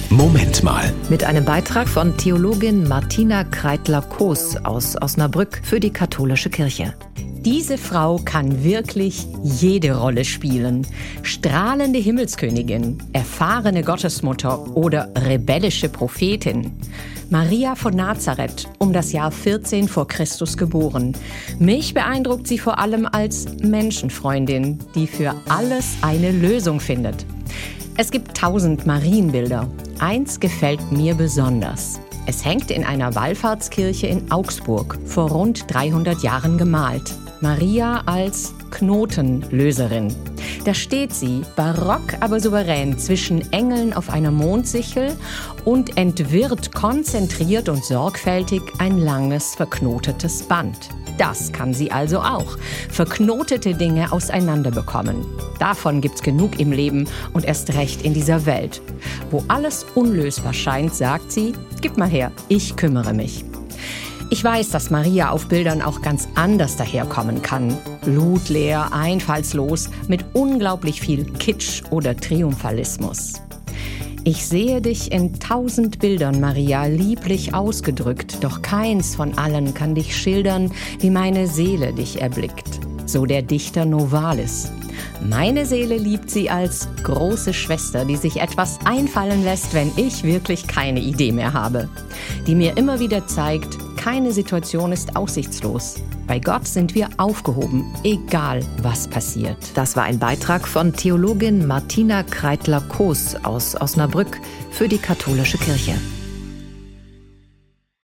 Moment mal. Mit einem Beitrag von Theologin Martina Kreitler-Koos aus Osnabrück für die katholische Kirche. Diese Frau kann wirklich jede Rolle spielen. Strahlende Himmelskönigin, erfahrene Gottesmutter oder rebellische Prophetin. Maria von Nazareth, um das Jahr 14 vor Christus geboren. Mich beeindruckt sie vor allem als Menschenfreundin, die für alles eine Lösung findet. Es gibt 1000 Marienbilder. Eins gefällt mir besonders. Es hängt in einer Wallfahrtskirche in Augsburg, vor rund 300 Jahren gemalt. Maria als Knotenlöserin. Da steht sie, barock aber souverän, zwischen Engeln auf einer Mondsichel und entwirrt konzentriert und sorgfältig ein langes, verknotetes Band. Das kann sie also auch. Verknotete Dinge auseinanderbekommen. Davon gibt's genug im Leben und erst recht in dieser Welt. Wo alles unlösbar scheint, sagt sie, gib mal her, ich kümmere mich. Ich weiß, dass Maria auf Bildern auch ganz anders daherkommen kann. Blutleer, einfallslos, mit unglaublich viel Kitsch oder Triumphalismus. Ich sehe dich in 1000 Bildern, Maria, lieblich ausgedrückt, doch keins von allen kann dich schildern, wie meine Seele dich erblickt. So der Dichter Novalis. Meine Seele liebt sie als große Schwester, die sich etwas einfallen lässt, wenn ich wirklich keine Idee mehr habe. Die mir immer wieder zeigt, keine Situation ist aussichtslos. Bei Gott sind wir aufgehoben, egal was passiert. Das war ein Beitrag von Theologin Martina Kreitler-Koos aus Osnabrück für die katholische Kirche.